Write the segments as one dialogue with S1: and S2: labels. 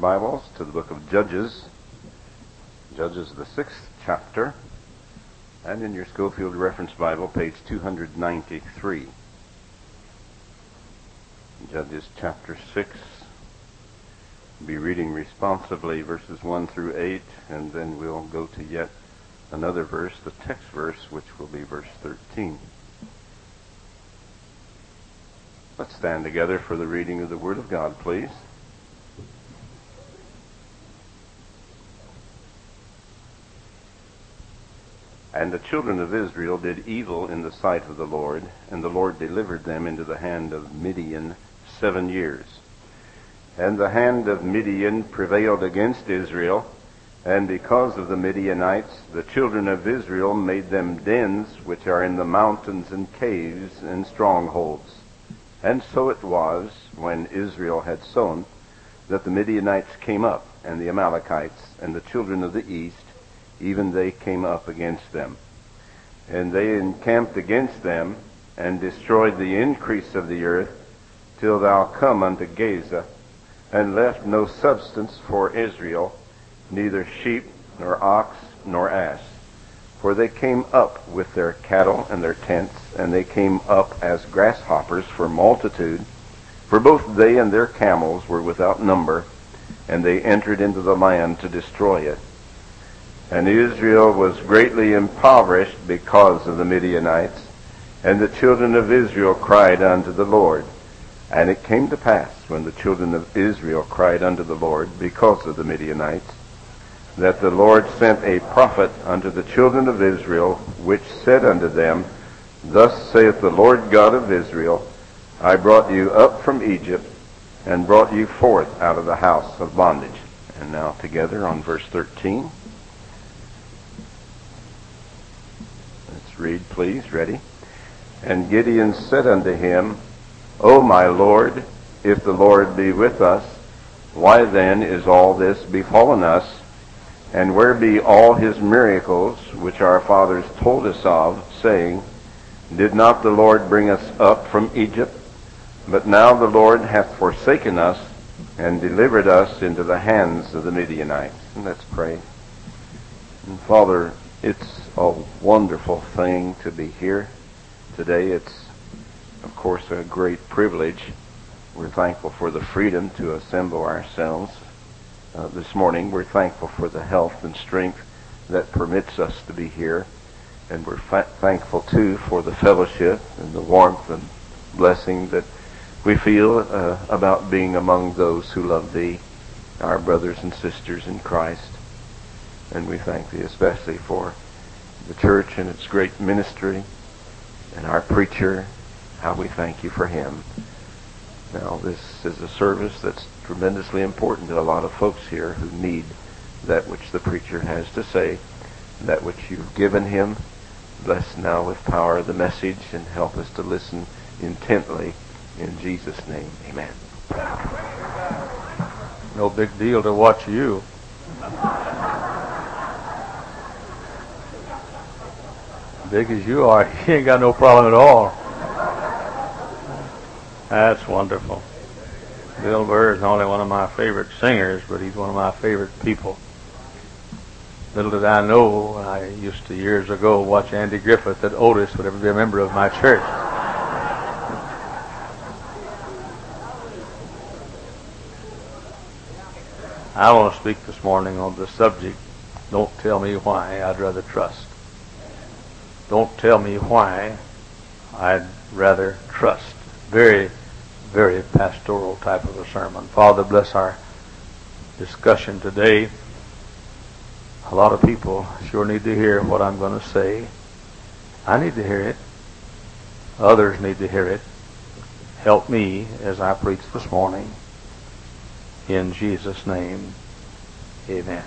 S1: Bibles to the book of Judges, Judges the 6th chapter, and in your Schofield Reference Bible, page 293. Judges chapter 6. Be reading responsibly verses 1 through 8, and then we'll go to yet another verse, the text verse, which will be verse 13. Let's stand together for the reading of the Word of God, please. And the children of Israel did evil in the sight of the Lord, and the Lord delivered them into the hand of Midian 7 years. And the hand of Midian prevailed against Israel, and because of the Midianites, the children of Israel made them dens which are in the mountains and caves and strongholds. And so it was, when Israel had sown, that the Midianites came up, and the Amalekites, and the children of the east, even they came up against them. And they encamped against them, and destroyed the increase of the earth, till thou come unto Gaza, and left no substance for Israel, neither sheep, nor ox, nor ass. For they came up with their cattle and their tents, and they came up as grasshoppers for multitude, for both they and their camels were without number, and they entered into the land to destroy it. And Israel was greatly impoverished because of the Midianites, and the children of Israel cried unto the Lord. And it came to pass, when the children of Israel cried unto the Lord because of the Midianites, that the Lord sent a prophet unto the children of Israel, which said unto them, Thus saith the Lord God of Israel, I brought you up from Egypt, and brought you forth out of the house of bondage. And now together on verse 13. Let's read, please. Ready? And Gideon said unto him, O my Lord, if the Lord be with us, why then is all this befallen us? And where be all his miracles, which our fathers told us of, saying, Did not the Lord bring us up from Egypt? But now the Lord hath forsaken us, and delivered us into the hands of the Midianites. And let's pray. And Father, it's a wonderful thing to be here today. It's, of course, a great privilege. We're thankful for the freedom to assemble ourselves this morning. We're thankful for the health and strength that permits us to be here. And we're thankful, too, for the fellowship and the warmth and blessing that we feel about being among those who love Thee, our brothers and sisters in Christ. And we thank Thee especially for the church and its great ministry, and our preacher, how we thank You for him. Now, this is a service that's tremendously important to a lot of folks here who need that which the preacher has to say, that which You've given him. Bless now with power the message, and help us to listen intently. In Jesus' name, amen.
S2: No big deal to watch you. Big as you are, you ain't got no problem at all. That's wonderful. Bill Burr is not only one of my favorite singers, but he's one of my favorite people. Little did I know, I used to years ago watch Andy Griffith, that Otis would ever be a member of my church. I want to speak this morning on the subject, Don't Tell Me Why I'd Rather Trust. Don't tell me why I'd rather trust. Very, very pastoral type of a sermon. Father, bless our discussion today. A lot of people sure need to hear what I'm going to say. I need to hear it. Others need to hear it. Help me as I preach this morning. In Jesus' name, amen.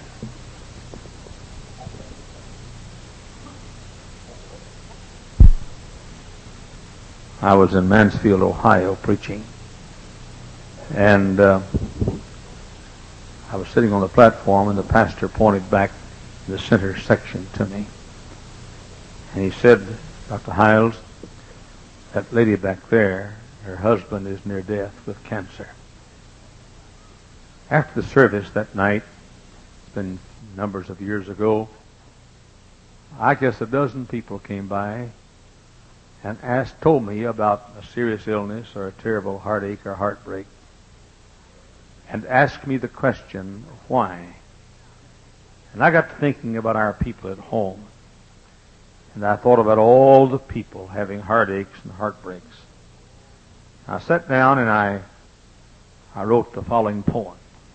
S2: I was in Mansfield, Ohio, preaching, and I was sitting on the platform, and the pastor pointed back the center section to me, and he said, Dr. Hiles, that lady back there, her husband is near death with cancer. After the service that night, it's been numbers of years ago, I guess a dozen people came by and told me about a serious illness or a terrible heartache or heartbreak, and asked me the question, why? And I got to thinking about our people at home, and I thought about all the people having heartaches and heartbreaks. I sat down and I wrote the following poem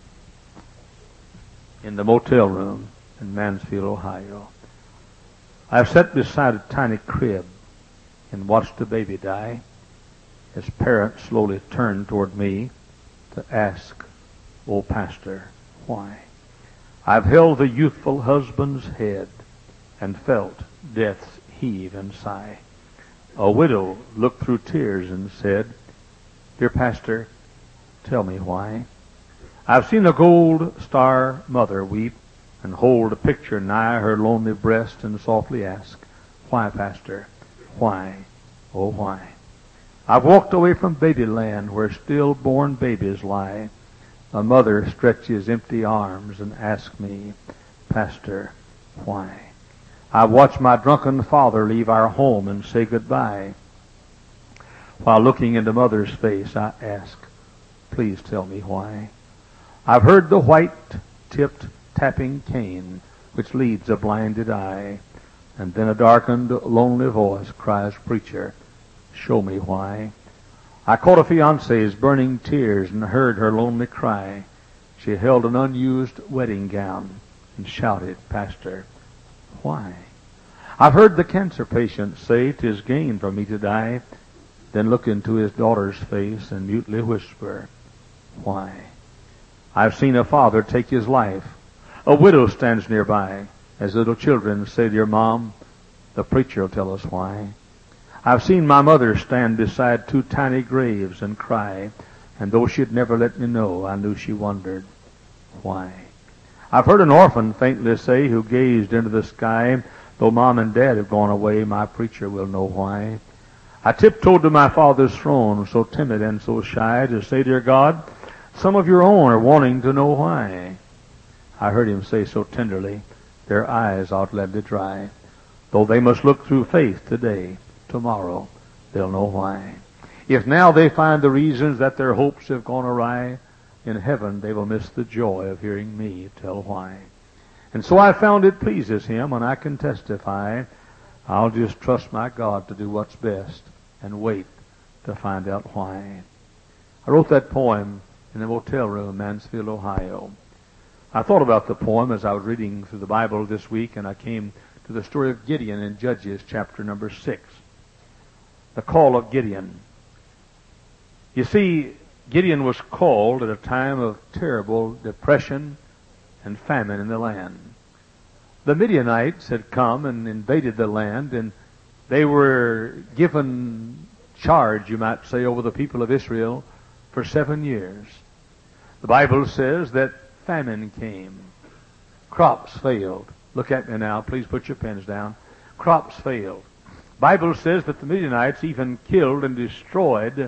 S2: in the motel room in Mansfield, Ohio. I've sat beside a tiny crib and watched a baby die. His parents slowly turned toward me to ask, "Oh, Pastor, why?" I've held the youthful husband's head and felt death's heave and sigh. A widow looked through tears and said, "Dear Pastor, tell me why." I've seen a gold star mother weep and hold a picture nigh her lonely breast and softly ask, "Why, Pastor, why, oh why?" I've walked away from babyland where stillborn babies lie. A mother stretches empty arms and asks me, "Pastor, why?" I've watched my drunken father leave our home and say goodbye. While looking into mother's face, I ask, "Please tell me why." I've heard the white-tipped tapping cane which leads a blinded eye, and then a darkened, lonely voice cries, "Preacher, show me why." I caught a fiancé's burning tears and heard her lonely cry. She held an unused wedding gown and shouted, "Pastor, why?" I've heard the cancer patient say, "'Tis gain for me to die," then look into his daughter's face and mutely whisper, "Why?" I've seen a father take his life. A widow stands nearby as little children say, "Dear Mom, the preacher will tell us why." I've seen my mother stand beside two tiny graves and cry, and though she'd never let me know, I knew she wondered, why? I've heard an orphan faintly say, who gazed into the sky, "Though Mom and Dad have gone away, my preacher will know why." I tiptoed to my Father's throne, so timid and so shy, to say, "Dear God, some of your own are wanting to know why." I heard him say so tenderly, "Their eyes ought let it dry. Though they must look through faith today, tomorrow they'll know why. If now they find the reasons that their hopes have gone awry, in heaven they will miss the joy of hearing me tell why." And so I found it pleases Him, and I can testify, I'll just trust my God to do what's best and wait to find out why. I wrote that poem in the motel room in Mansfield, Ohio. I thought about the poem as I was reading through the Bible this week, and I came to the story of Gideon in Judges chapter number 6. The call of Gideon. You see, Gideon was called at a time of terrible depression and famine in the land. The Midianites had come and invaded the land, and they were given charge, you might say, over the people of Israel for 7 years. The Bible says that famine came. Crops failed. Look at me now. Please put your pens down. Crops failed. The Bible says that the Midianites even killed and destroyed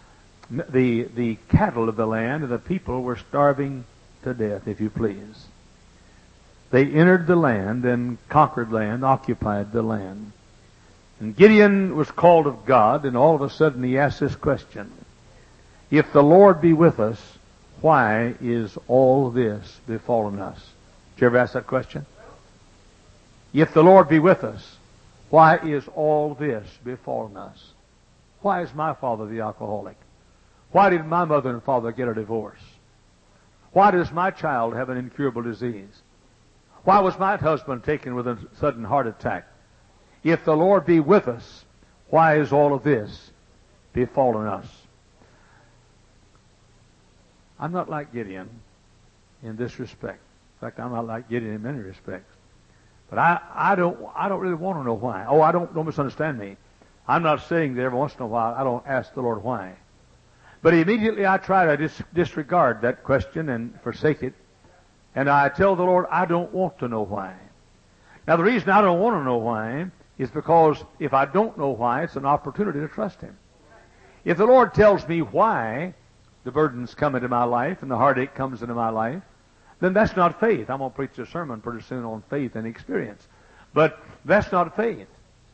S2: the cattle of the land, and the people were starving to death, if you please. They entered the land and conquered land, occupied the land. And Gideon was called of God, and all of a sudden he asked this question: "If the Lord be with us, why is all this befallen us?" Did you ever ask that question? If the Lord be with us, why is all this befallen us? Why is my father the alcoholic? Why did my mother and father get a divorce? Why does my child have an incurable disease? Why was my husband taken with a sudden heart attack? If the Lord be with us, why is all of this befallen us? I'm not like Gideon in this respect. In fact, I'm not like Gideon in many respects. But I don't really want to know why. Oh, don't misunderstand me. I'm not saying that every once in a while I don't ask the Lord why. But immediately I try to disregard that question and forsake it. And I tell the Lord, I don't want to know why. Now, the reason I don't want to know why is because if I don't know why, it's an opportunity to trust Him. If the Lord tells me why the burdens come into my life and the heartache comes into my life, then that's not faith. I'm going to preach a sermon pretty soon on faith and experience. But that's not faith.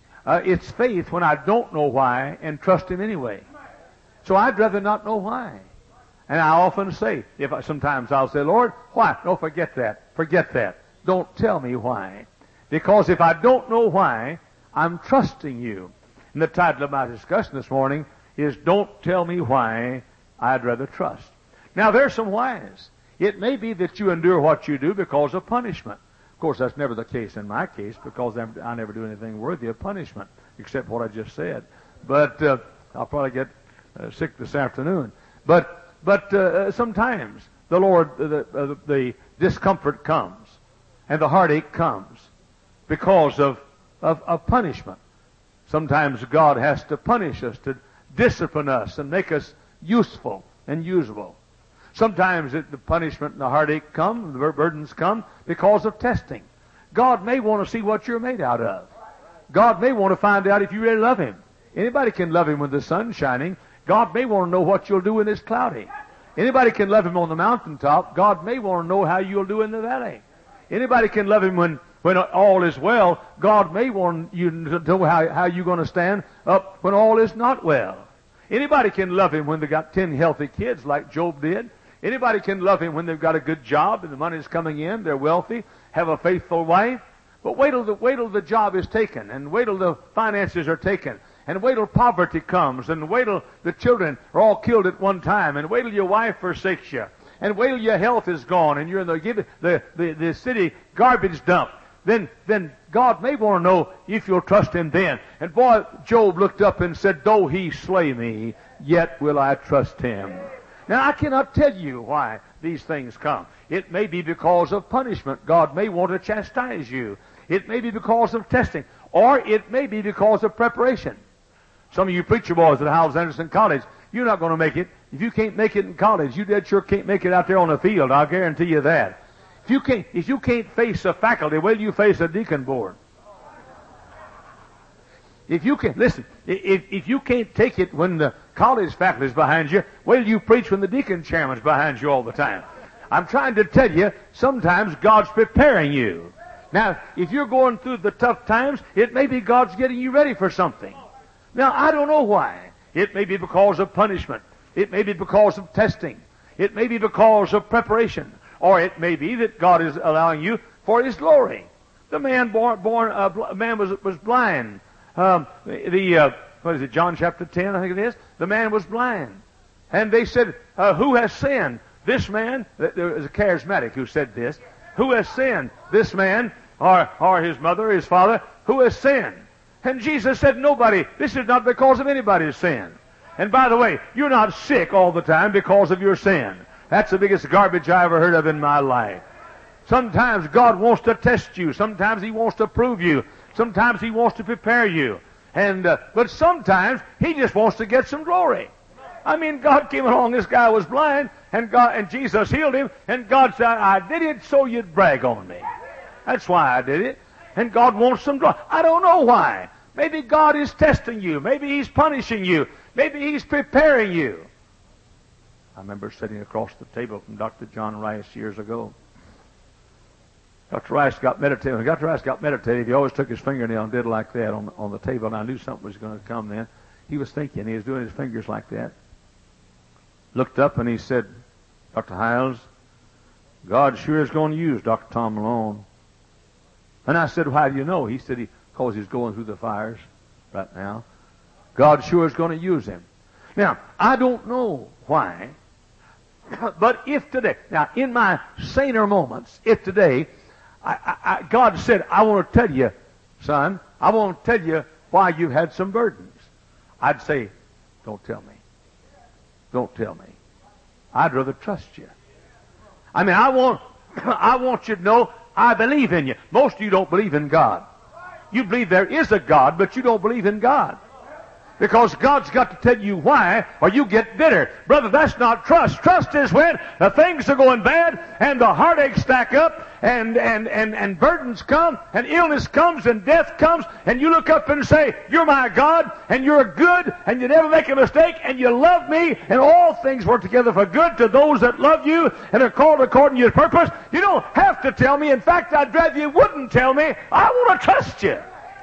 S2: It's faith when I don't know why and trust Him anyway. So I'd rather not know why. And I often say, sometimes I'll say, Lord, why? No, forget that. Forget that. Don't tell me why. Because if I don't know why, I'm trusting You. And the title of my discussion this morning is Don't Tell Me Why, I'd Rather Trust. Now, there's some whys. It may be that you endure what you do because of punishment. Of course, that's never the case in my case, because I never do anything worthy of punishment, except what I just said. But I'll probably get sick this afternoon. But sometimes the Lord, the discomfort comes, and the heartache comes because of punishment. Sometimes God has to punish us, to discipline us, and make us useful and usable. Sometimes the punishment and the heartache come, the burdens come because of testing. God may want to see what you're made out of. God may want to find out if you really love Him. Anybody can love Him when the sun's shining. God may want to know what you'll do when it's cloudy. Anybody can love Him on the mountaintop. God may want to know how you'll do in the valley. Anybody can love Him when all is well. God may want you to know how you're going to stand up when all is not well. Anybody can love Him when they've got 10 healthy kids like Job did. Anybody can love Him when they've got a good job and the money's coming in, they're wealthy, have a faithful wife. But wait till the job is taken, and wait till the finances are taken, and wait till poverty comes, and wait till the children are all killed at one time, and wait till your wife forsakes you, and wait till your health is gone, and you're in the city garbage dump. Then God may want to know if you'll trust Him then. And boy, Job looked up and said, "Though He slay me, yet will I trust Him." Now, I cannot tell you why these things come. It may be because of punishment. God may want to chastise you. It may be because of testing. Or it may be because of preparation. Some of you preacher boys at Howells Anderson College, you're not going to make it. If you can't make it in college, you dead sure can't make it out there on the field. I'll guarantee you that. If you can't face a faculty, will you face a deacon board? If you can't take it when the college faculty is behind you, will you preach when the deacon chairman's behind you all the time? I'm trying to tell you, sometimes God's preparing you. Now, if you're going through the tough times, it may be God's getting you ready for something. Now, I don't know why. It may be because of punishment. It may be because of testing. It may be because of preparation. Or it may be that God is allowing you for His glory. The man was blind. What is it, John chapter 10, I think it is? The man was blind. And they said, who has sinned? This man, there was a charismatic who said this, who has sinned? This man, or his mother, his father, who has sinned? And Jesus said, nobody. This is not because of anybody's sin. And by the way, you're not sick all the time because of your sin. That's the biggest garbage I ever heard of in my life. Sometimes God wants to test you. Sometimes He wants to prove you. Sometimes He wants to prepare you. But sometimes He just wants to get some glory. I mean, God came along, this guy was blind, and Jesus healed him, and God said, I did it so you'd brag on me. That's why I did it. And God wants some glory. I don't know why. Maybe God is testing you. Maybe He's punishing you. Maybe He's preparing you. I remember sitting across the table from Dr. John Rice years ago. Dr. Rice got meditative. When Dr. Rice got meditative, he always took his fingernail and did like that on the table, and I knew something was going to come then. He was thinking. He was doing his fingers like that. Looked up and he said, Dr. Hiles, God sure is going to use Dr. Tom Malone. And I said, how do you know? He said, because he's going through the fires right now. God sure is going to use him. Now, I don't know why, but if today, now in my saner moments, if today, God said, I want to tell you, son, I want to tell you why you've had some burdens. I'd say, don't tell me. Don't tell me. I'd rather trust you. I mean, I want you to know I believe in you. Most of you don't believe in God. You believe there is a God, but you don't believe in God. Because God's got to tell you why, or you get bitter. Brother, that's not trust. Trust is when things are going bad, and the heartaches stack up, and burdens come, and illness comes, and death comes, and you look up and say, you're my God, and you're good, and you never make a mistake, and you love me, and all things work together for good to those that love you, and are called according to your purpose. You don't have to tell me. In fact, I'd rather you wouldn't tell me. I want to trust you.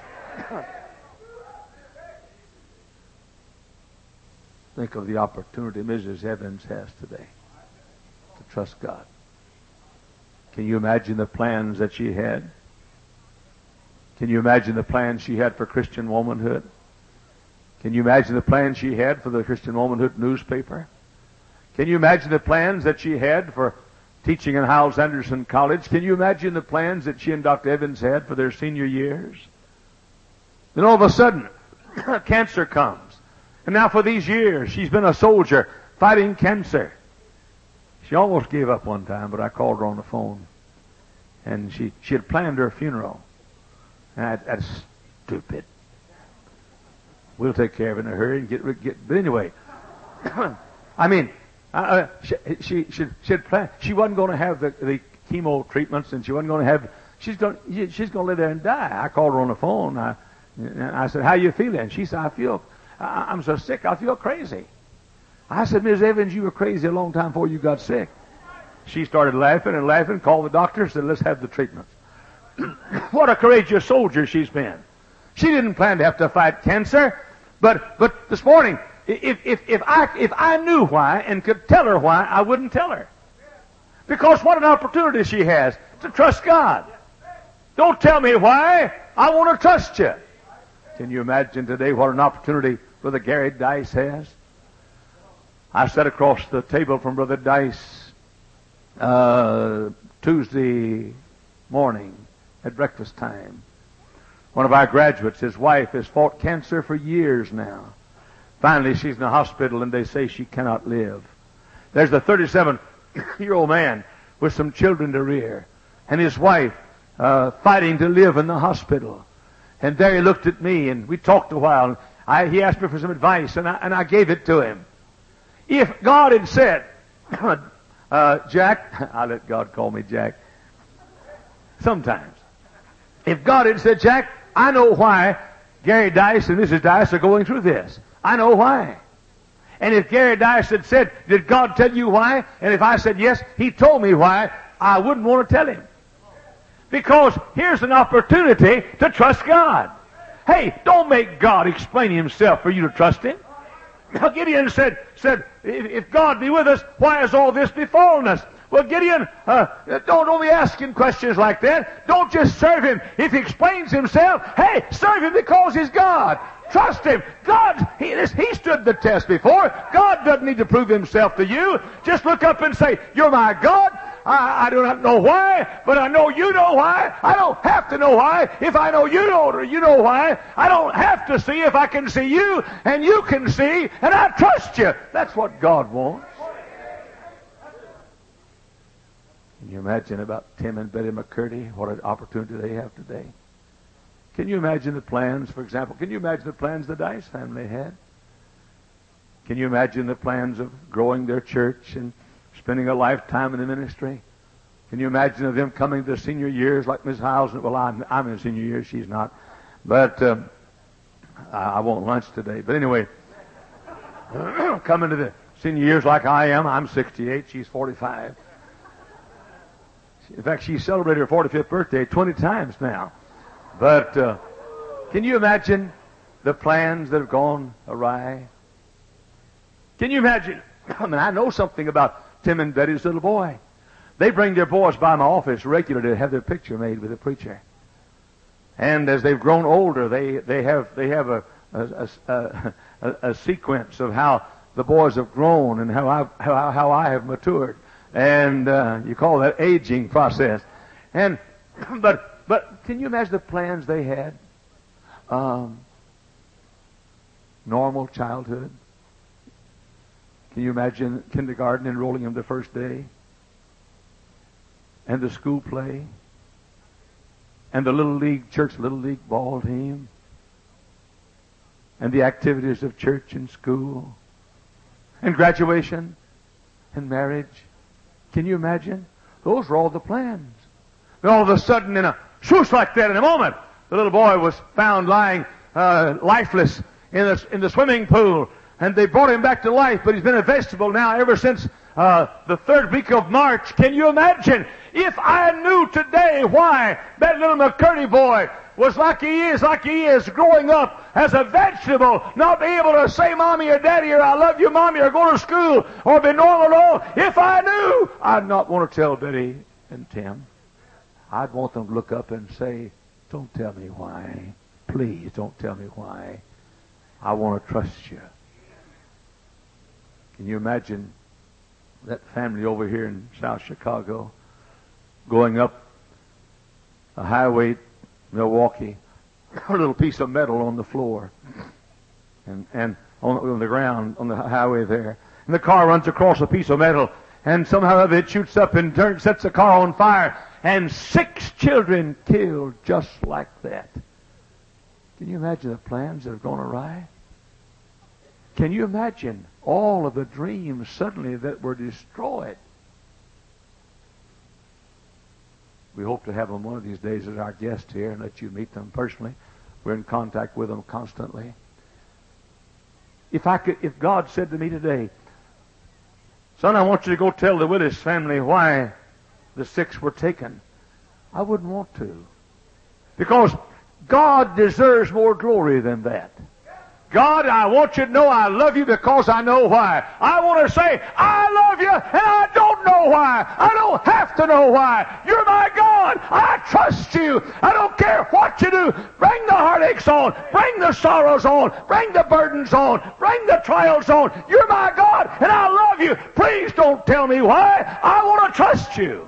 S2: Think of the opportunity Mrs. Evans has today to trust God. Can you imagine the plans that she had? Can you imagine the plans she had for Christian womanhood? Can you imagine the plans she had for the Christian Womanhood newspaper? Can you imagine the plans that she had for teaching in Hyles Anderson College? Can you imagine the plans that she and Dr. Evans had for their senior years? Then all of a sudden, cancer comes. And now for these years, she's been a soldier fighting cancer. She almost gave up one time, but I called her on the phone. And she had planned her funeral. And that's stupid. We'll take care of it in a hurry and get. But anyway, I mean, she had planned. She wasn't going to have the chemo treatments, and she wasn't going to have. She's going to lay there and die. I called her on the phone. I said, "How you feeling?" She said, I'm so sick, I feel crazy. I said, Ms. Evans, you were crazy a long time before you got sick. She started laughing and laughing, called the doctor, said, let's have the treatment. What a courageous soldier she's been. She didn't plan to have to fight cancer, but this morning, if I knew why and could tell her why, I wouldn't tell her. Because what an opportunity she has to trust God. Don't tell me why. I want to trust you. Can you imagine today what an opportunity Brother Gary Dice has? I sat across the table from Brother Dice Tuesday morning at breakfast time. One of our graduates, his wife, has fought cancer for years now. Finally, she's in the hospital, and they say she cannot live. There's a 37-year-old man with some children to rear, and his wife fighting to live in the hospital. And there he looked at me, and we talked a while. He asked me for some advice, and I gave it to him. If God had said, Jack, I let God call me Jack sometimes. If God had said, Jack, I know why Gary Dice and Mrs. Dice are going through this. I know why. And if Gary Dice had said, did God tell you why? And if I said yes, he told me why, I wouldn't want to tell him. Because here's an opportunity to trust God. Hey, don't make God explain himself for you to trust him. Now Gideon said, if God be with us, why has all this befallen us? Well, Gideon, don't be asking questions like that. Don't just serve him. If he explains himself, hey, serve him because he's God. Trust him. God, he stood the test before. God doesn't need to prove himself to you. Just look up and say, you're my God. I do not know why, but I know you know why. I don't have to know why. If I know you know why. I don't have to see if I can see you, and you can see, and I trust you. That's what God wants. Can you imagine about Tim and Betty McCurdy, what an opportunity they have today? Can you imagine the plans, for example, can you imagine the plans the Dice family had? Can you imagine the plans of growing their church and spending a lifetime in the ministry? Can you imagine of them coming to senior years like Ms. Hyles? Well, I'm in senior years, she's not. But I won't lunch today. But anyway, coming to the senior years like I am. I'm 68, she's 45. In fact, she celebrated her 45th birthday 20 times now. But can you imagine the plans that have gone awry? Can you imagine? I mean, I know something about Tim and Betty's little boy. They bring their boys by my office regularly to have their picture made with a preacher. And as they've grown older, they have a sequence of how the boys have grown and how I have matured. And you call that aging process. And but can you imagine the plans they had? Normal childhood. Can you imagine kindergarten enrolling them the first day? And the school play? And the church little league ball team? and the activities of church and school and graduation and marriage. Can you imagine? Those were all the plans. And all of a sudden, in a swoosh like that, in a moment, the little boy was found lying lifeless in the swimming pool. And they brought him back to life, but he's been a vegetable now ever since the third week of March. Can you imagine? If I knew today why that little McCurdy boy was like he is, growing up as a vegetable, not be able to say Mommy or Daddy or I love you Mommy or go to school or be normal at all. If I knew, I'd not want to tell Betty and Tim. I'd want them to look up and say, don't tell me why. Please don't tell me why. I want to trust you. Can you imagine that family over here in South Chicago going up a highway, Milwaukee, a little piece of metal on the floor and on the ground on the highway there. And the car runs across a piece of metal and somehow it shoots up and sets the car on fire. And 6 children killed just like that. Can you imagine the plans that have gone awry? Can you imagine all of the dreams suddenly that were destroyed? We hope to have them one of these days as our guest here and let you meet them personally. We're in contact with them constantly. If God said to me today, son, I want you to go tell the Willis family why the 6 were taken, I wouldn't want to. Because God deserves more glory than that. God, I want you to know I love you because I know why. I want to say, I love you, and I don't know why. I don't have to know why. You're my God. I trust you. I don't care what you do. Bring the heartaches on. Bring the sorrows on. Bring the burdens on. Bring the trials on. You're my God, and I love you. Please don't tell me why. I want to trust you.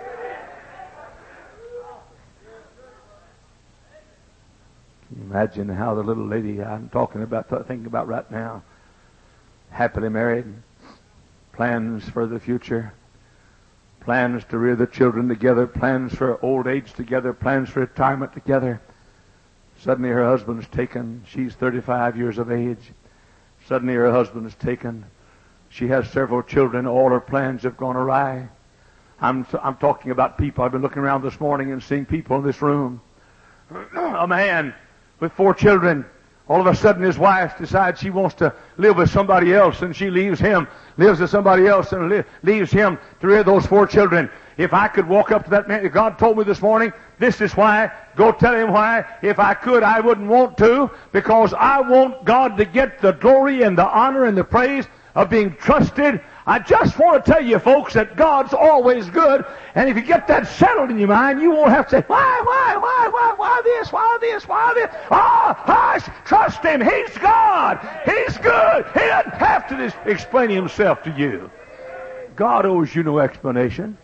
S2: Imagine how the little lady I'm thinking about right now, happily married, plans for the future, plans to rear the children together, plans for old age together, plans for retirement together. Suddenly her husband's taken. She's 35 years of age. Suddenly her husband is taken. She has several children. All her plans have gone awry. I'm talking about people. I've been looking around this morning and seeing people in this room. A man with 4 children. All of a sudden his wife decides she wants to live with somebody else, and she leaves him, lives with somebody else, and leaves him to rear those 4 children. If I could walk up to that man, if God told me this morning, this is why, go tell him why. If I could, I wouldn't want to, because I want God to get the glory and the honor and the praise of being trusted. I just want to tell you, folks, that God's always good, and if you get that settled in your mind, you won't have to say, why this, why this? Hush! Trust Him. He's God. He's good. He doesn't have to explain Himself to you. God owes you no explanation.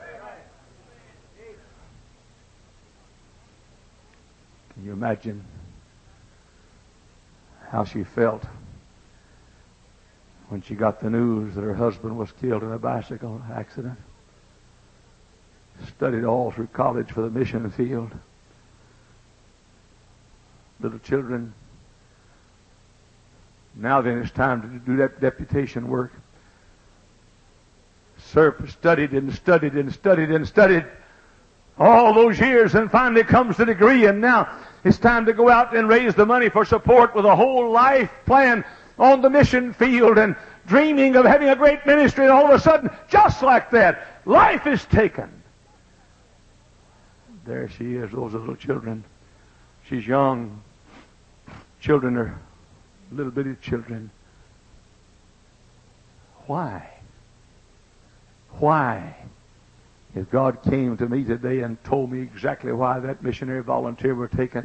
S2: Can you imagine how she felt when she got the news that her husband was killed in a bicycle accident? Studied all through college for the mission field. Little children. Now then it's time to do that deputation work. Studied and studied and studied and studied all those years, and finally comes the degree, and now it's time to go out and raise the money for support with a whole life plan on the mission field and dreaming of having a great ministry, and all of a sudden, just like that, life is taken. There she is, those little children. She's young. Children are little bitty children. Why? Why? If God came to me today and told me exactly why that missionary volunteer were taken,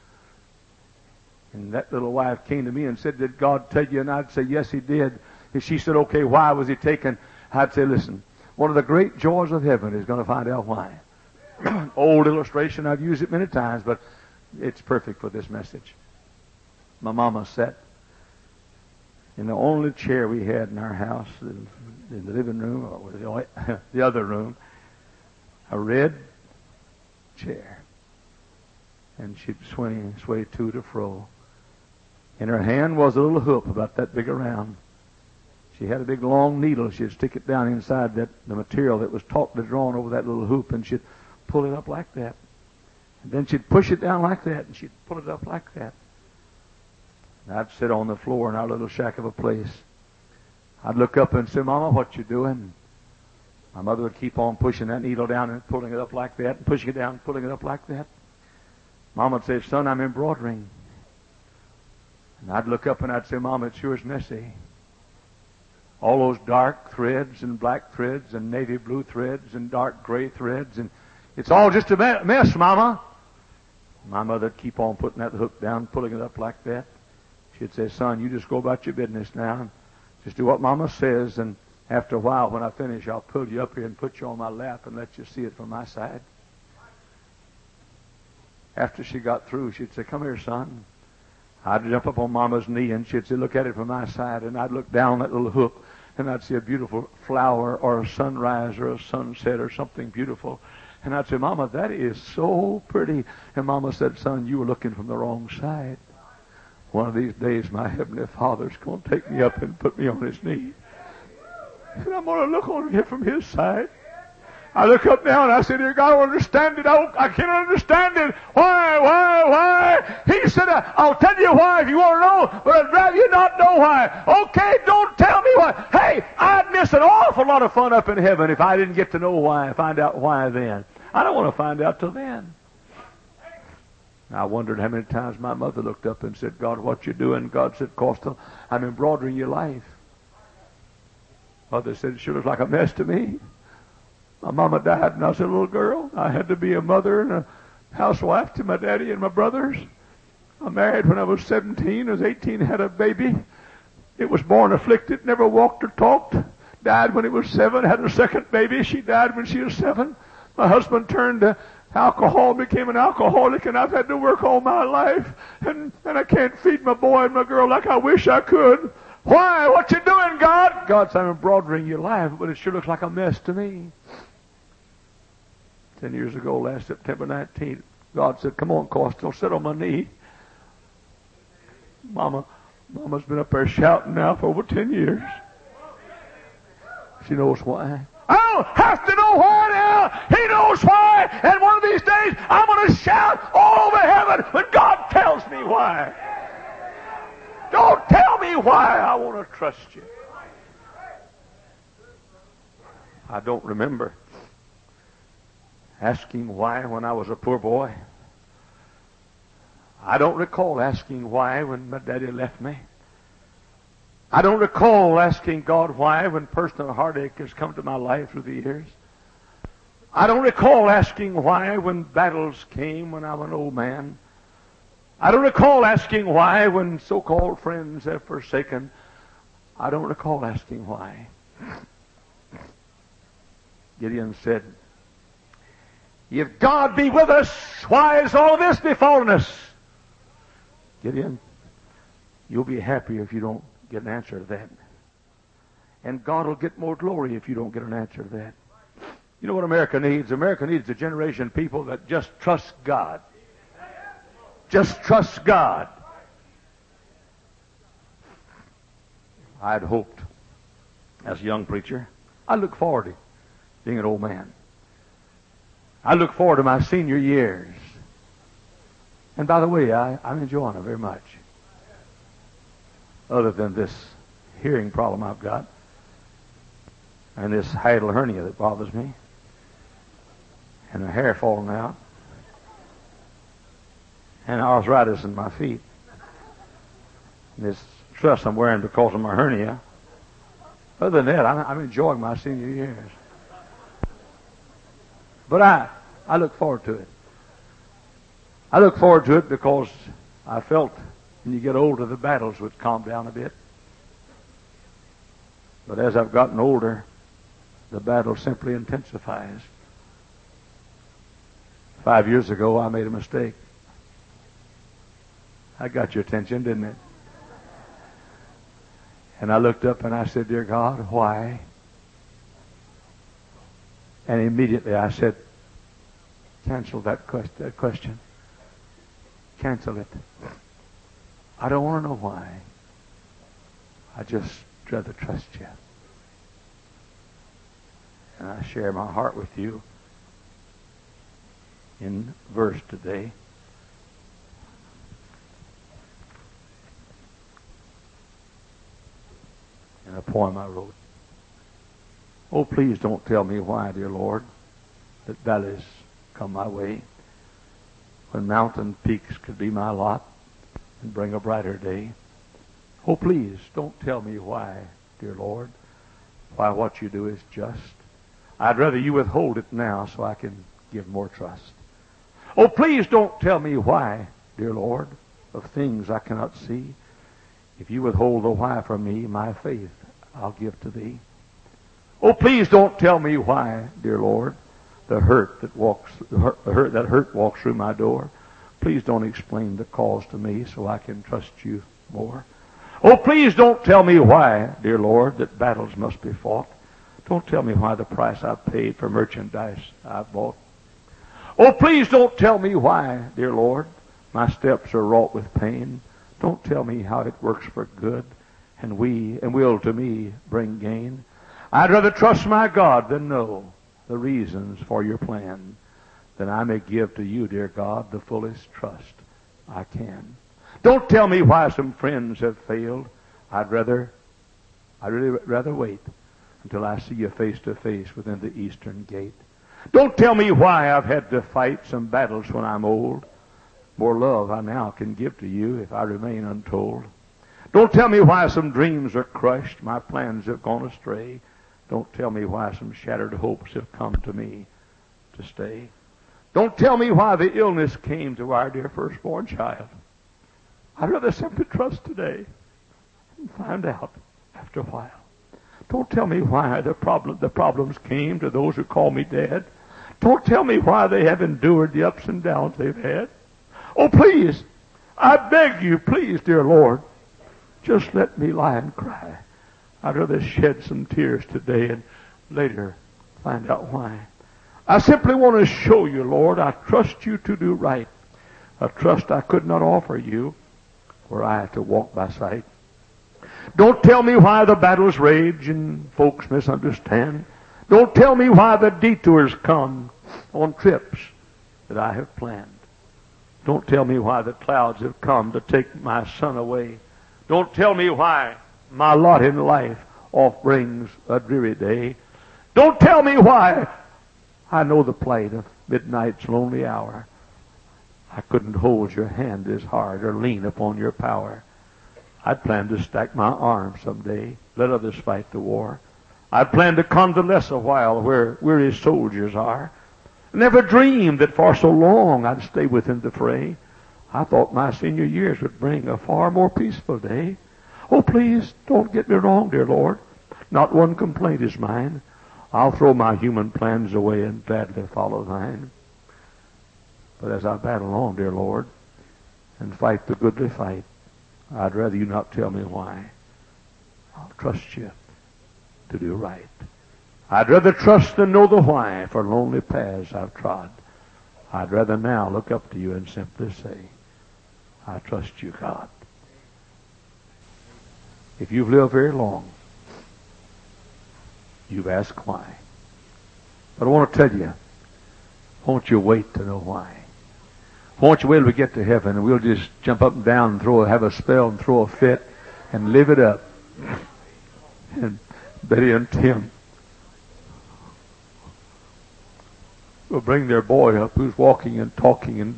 S2: and that little wife came to me and said, did God tell you? And I'd say, yes, He did. If she said, okay, why was He taken? I'd say, listen, one of the great joys of heaven is going to find out why. Old illustration, I've used it many times, but it's perfect for this message. My mama sat in the only chair we had in our house, in the living room, or the other room, a red chair. And she'd sway to and fro. In her hand was a little hoop about that big around. She had a big long needle. She'd stick it down inside the material that was tautly drawn over that little hoop, and she'd pull it up like that. And then she'd push it down like that, and she'd pull it up like that. And I'd sit on the floor in our little shack of a place. I'd look up and say, Mama, what you doing? My mother would keep on pushing that needle down and pulling it up like that, and pushing it down and pulling it up like that. Mama would say, son, I'm embroidering. And I'd look up and I'd say, Mama, it sure is messy. All those dark threads and black threads and navy blue threads and dark gray threads, and it's all just a mess, Mama. My mother'd keep on putting that hook down, pulling it up like that. She'd say, son, you just go about your business now and just do what Mama says, and after a while, when I finish, I'll pull you up here and put you on my lap and let you see it from my side. After she got through, she'd say, come here, son. I'd jump up on Mama's knee, and she'd say, look at it from my side, and I'd look down that little hook, and I'd see a beautiful flower or a sunrise or a sunset or something beautiful. And I'd say, Mama, that is so pretty. And Mama said, son, you were looking from the wrong side. One of these days, my Heavenly Father's going to take me up and put me on His knee. And I'm going to look on here from His side. I look up now and I said, dear God, I don't understand it. I can't understand it. Why? He said, I'll tell you why if you want to know, but I'd rather you not know why. Okay, don't tell me why. Hey, I'd miss an awful lot of fun up in heaven if I didn't get to know why and find out why then. I don't want to find out till then. I wondered how many times my mother looked up and said, God, what you doing? God said, Costa, I'm embroidering your life. Mother said, it sure looks like a mess to me. My mama died when I was a little girl. I had to be a mother and a housewife to my daddy and my brothers. I married when I was 17. I was 18, had a baby. It was born afflicted, never walked or talked. Died when it was 7, had a second baby. She died when she was 7. My husband turned to alcohol, became an alcoholic, and I've had to work all my life. And I can't feed my boy and my girl like I wish I could. Why? What you doing, God? God said, I'm embroidering your life, but it sure looks like a mess to me. 10 years ago, last September 19th, God said, come on, Costa, sit on my knee. Mama's been up there shouting now for over 10 years. She knows why. I don't have to know why now. He knows why. And one of these days, I'm going to shout all over heaven when God tells me why. Don't tell me why. I want to trust you. I don't remember asking why when I was a poor boy. I don't recall asking why when my daddy left me. I don't recall asking God why when personal heartache has come to my life through the years. I don't recall asking why when battles came when I was an old man. I don't recall asking why when so-called friends have forsaken. I don't recall asking why. Gideon said, if God be with us, why has all this befallen us? Gideon, you'll be happier if you don't get an answer to that. And God will get more glory if you don't get an answer to that. You know what America needs? America needs a generation of people that just trust God. Just trust God. I'd hoped, as a young preacher, I look forward to being an old man. I look forward to my senior years. And by the way, I'm enjoying it very much. Other than this hearing problem I've got, and this hiatal hernia that bothers me, and the hair falling out, and arthritis in my feet, and this truss I'm wearing because of my hernia. Other than that, I'm enjoying my senior years. But I look forward to it. I look forward to it because I felt when you get older, the battles would calm down a bit. But as I've gotten older, the battle simply intensifies. 5 years ago, I made a mistake. I got your attention, didn't it? And I looked up and I said, dear God, why? And immediately I said, cancel that question. Cancel it. I don't want to know why. I just rather trust you. And I share my heart with you in verse today. In a poem I wrote. Oh, please don't tell me why, dear Lord, that valleys come my way, when mountain peaks could be my lot and bring a brighter day. Oh, please don't tell me why, dear Lord, why what you do is just. I'd rather you withhold it now so I can give more trust. Oh, please don't tell me why, dear Lord, of things I cannot see. If you withhold the why from me, my faith I'll give to thee. Oh, please don't tell me why, dear Lord, the hurt that walks through my door. Please don't explain the cause to me so I can trust you more. Oh, please don't tell me why, dear Lord, that battles must be fought. Don't tell me why the price I've paid for merchandise I've bought. Oh, please don't tell me why, dear Lord, my steps are wrought with pain. Don't tell me how it works for good and will to me bring gain. I'd rather trust my God than know the reasons for your plan, that I may give to you, dear God, the fullest trust I can. Don't tell me why some friends have failed. I'd really rather wait until I see you face to face within the eastern gate. Don't tell me why I've had to fight some battles when I'm old. More love I now can give to you if I remain untold. Don't tell me why some dreams are crushed, my plans have gone astray. Don't tell me why some shattered hopes have come to me to stay. Don't tell me why the illness came to our dear firstborn child. I'd rather simply trust today and find out after a while. Don't tell me why the problems came to those who call me dad. Don't tell me why they have endured the ups and downs they've had. Oh, please, I beg you, please, dear Lord, just let me lie and cry. I'd rather shed some tears today and later find out why. I simply want to show you, Lord, I trust you to do right. A trust I could not offer you, were I to walk by sight. Don't tell me why the battles rage and folks misunderstand. Don't tell me why the detours come on trips that I have planned. Don't tell me why the clouds have come to take my son away. Don't tell me why my lot in life oft brings a dreary day. Don't tell me why I know the plight of midnight's lonely hour. I couldn't hold your hand as hard or lean upon your power. I'd planned to stack my arms someday, let others fight the war. I'd planned to convalesce a while where weary soldiers are. Never dreamed that for so long I'd stay within the fray. I thought my senior years would bring a far more peaceful day. Oh, please, don't get me wrong, dear Lord. Not one complaint is mine. I'll throw my human plans away and gladly follow thine. But as I battle on, dear Lord, and fight the goodly fight, I'd rather you not tell me why. I'll trust you to do right. I'd rather trust than know the why for lonely paths I've trod. I'd rather now look up to you and simply say, I trust you, God. If you've lived very long, you've asked why. But I want to tell you, won't you wait to know why? Won't you wait till we get to heaven and we'll just jump up and down and have a spell and throw a fit and live it up. And Betty and Tim will bring their boy up who's walking and talking and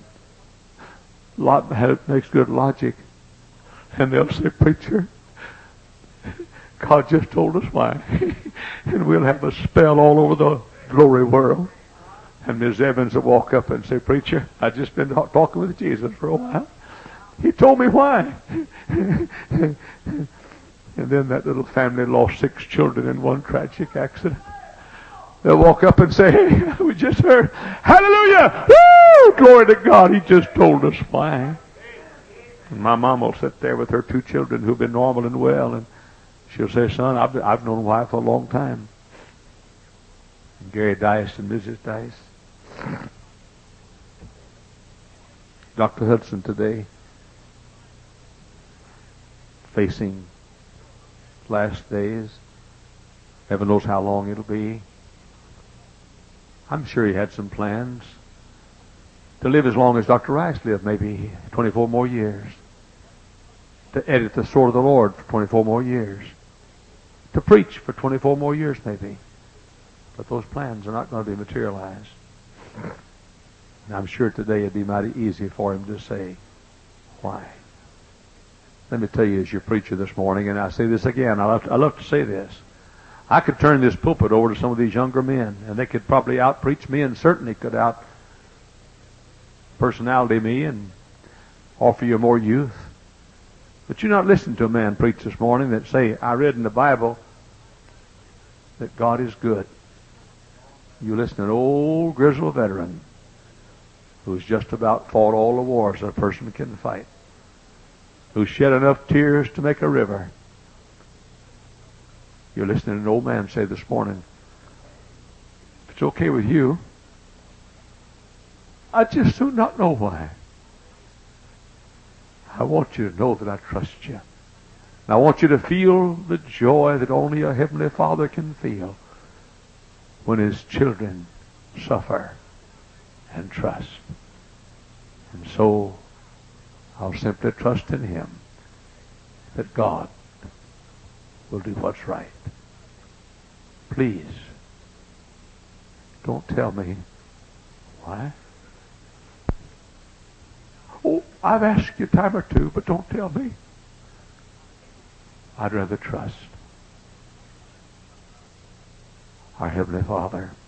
S2: makes good logic. And they'll say, preacher, God just told us why. And we'll have a spell all over the glory world. And Ms. Evans will walk up and say, preacher, I've just been talking with Jesus for a while. He told me why. And then that little family lost 6 children in one tragic accident. They'll walk up and say, hey, we just heard, hallelujah, woo, glory to God, he just told us why. And my mom will sit there with her 2 children who've been normal and well, and she'll say, son, I've known why for a long time. And Gary Dice and Mrs. Dice. Dr. Hudson today facing last days. Heaven knows how long it'll be. I'm sure he had some plans to live as long as Dr. Rice lived, maybe 24 more years. To edit the sword of the Lord for 24 more years. To preach for 24 more years, maybe. But those plans are not going to be materialized. And I'm sure today it'd be mighty easy for him to say, why? Let me tell you, as your preacher this morning, and I say this again, I love to say this. I could turn this pulpit over to some of these younger men, and they could probably out-preach me, and certainly could out-personality me and offer you more youth. But you're not listening to a man preach this morning that say, I read in the Bible that God is good. You listen to an old grizzled veteran who's just about fought all the wars that a person can fight, who shed enough tears to make a river. You're listening to an old man say this morning, if it's okay with you, I just do not know why. I want you to know that I trust you. And I want you to feel the joy that only a Heavenly Father can feel when His children suffer and trust. And so I'll simply trust in Him that God will do what's right. Please, don't tell me why. Oh, I've asked you a time or two, but don't tell me. I'd rather trust our Heavenly Father.